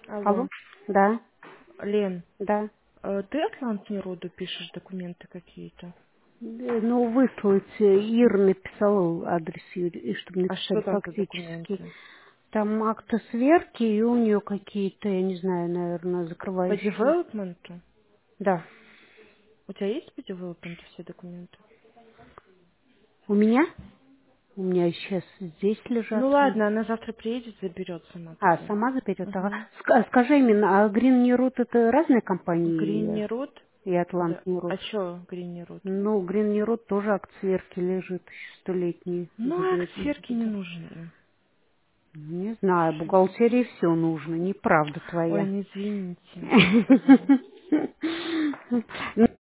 Алло. Алло? Да, Лен, да. ты Атлант Неруду пишешь документы какие-то? Ну, выслать Ира написала адрес Юрия, и чтобы А написали что там за фактически. документы? Там акты сверки, и у нее какие-то, я не знаю, наверное, По закрывающие. девелопменту? Да. У тебя есть по девелопменту все документы? У меня? У меня сейчас здесь лежат. Ну ладно, она завтра приедет, заберет сама А, тогда. сама заберет. Ага. Угу. Скажи именно, а Green Nirut это разные Грин компании Неруд? и Атлант Да. Нирут? А чё Грин Неруд? Ну, Green Nirut тоже акт сверки лежит, еще столетний. Ну, а к сверке не нужен им. Не знаю, бухгалтерии все нужно, неправда Ой, твоя. ну извините, я сказала.